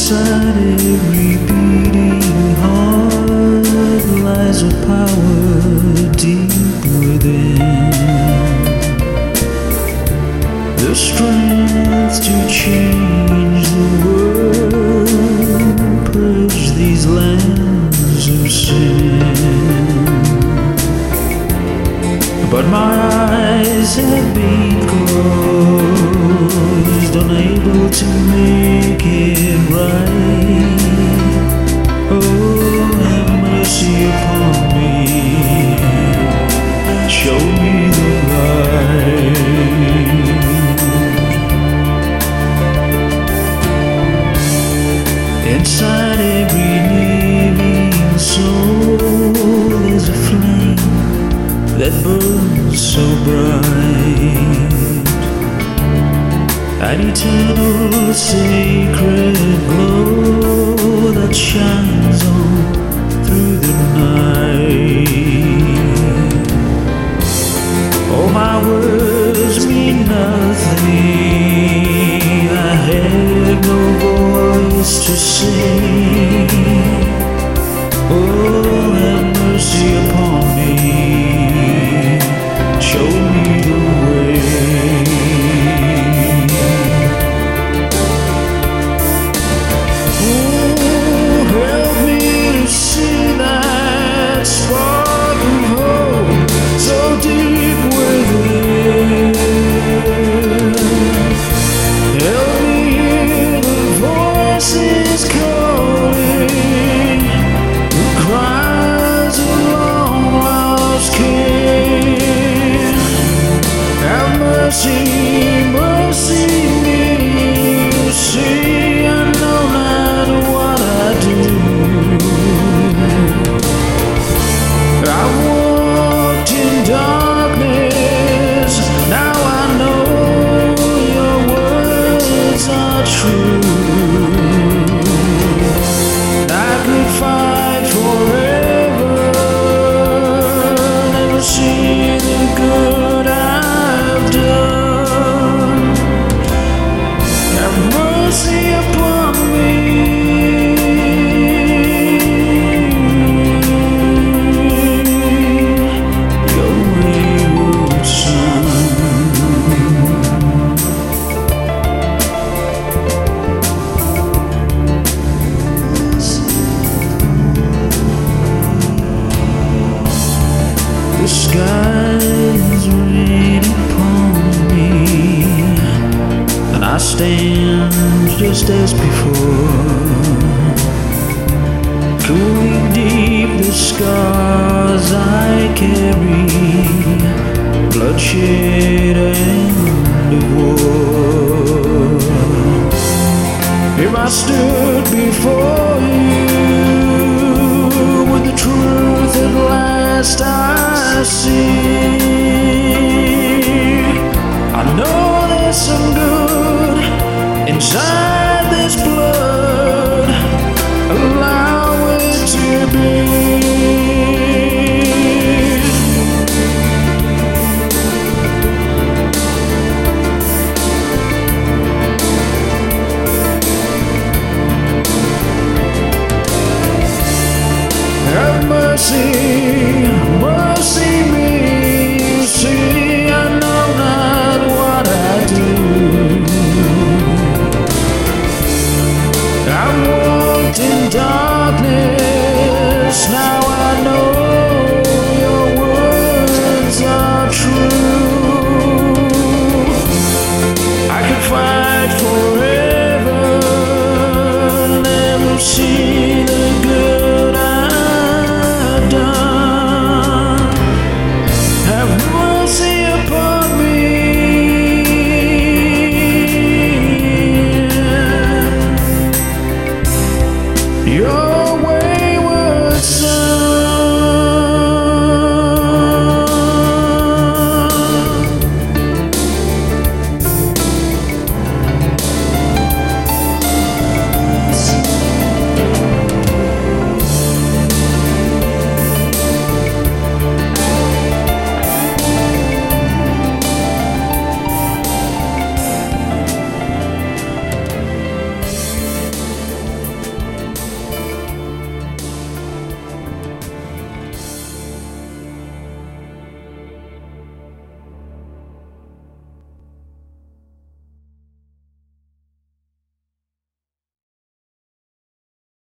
Inside every beating heart lies a power deep within, the strength to change the world, purge these lands of sin. But my eyes have been closed, unable to make it right. Oh, have mercy upon me, show me the light. Inside every living soul there's a flame that burns so bright, an eternal sacred glow that shines on through the night. Oh, my words mean nothing, I have no voice to sing. Oh, have mercy upon me, show me the way. Oh, help me to see that spark of hope so deep within. Help me hear the voices calling, the cries of long-lost kin. Have mercy, mercy me, you see, I know not what I do. I walked in darkness, now I know your words are true. I could fight forever, never see the good I've done. Have mercy upon me, your wayward son. The skies rain upon me, and I stand just as before, cooling deep the scars I carry, bloodshed and of war. If I stood before you with the truth at last I see, I know there's some good inside this blood.